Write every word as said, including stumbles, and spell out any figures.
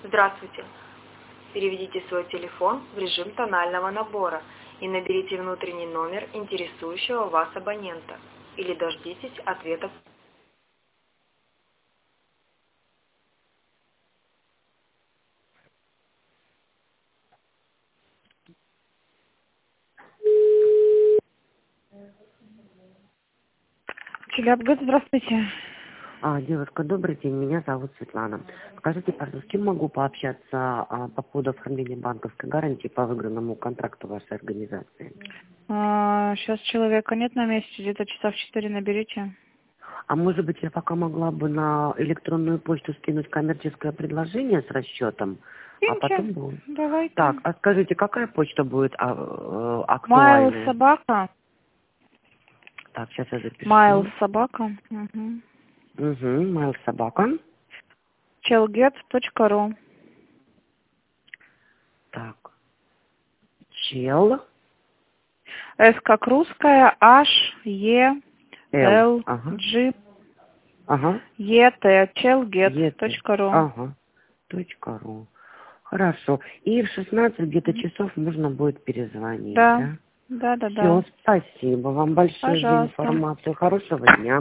Здравствуйте. Переведите свой телефон в режим тонального набора и наберите внутренний номер интересующего вас абонента. Или дождитесь ответа. Челябгаз, здравствуйте. А, девушка, добрый день, меня зовут Светлана. Скажите, пожалуйста, с кем могу пообщаться а, по поводу оформления банковской гарантии по выигранному контракту вашей организации? А, сейчас человека нет на месте, где-то часа в четыре наберите. А может быть, я пока могла бы на электронную почту скинуть коммерческое предложение с расчетом, а Киньте, потом будет. Так, давайте. а скажите, какая почта будет а, э, Майл актуальная? собака. Так, сейчас я Майл запишу. собака. Угу. Угу, mail собака. челгет точка ру. Так, чел. С как русская, H, E, Л. L, Ага. G, Ага. E, T, челгет Ет. точка ру. Ага. Точка ру. Хорошо. И в шестнадцать где-то часов можно будет перезвонить, Да, да? да, да, да. Все, спасибо вам большое за Пожалуйста. информацию. Хорошего дня.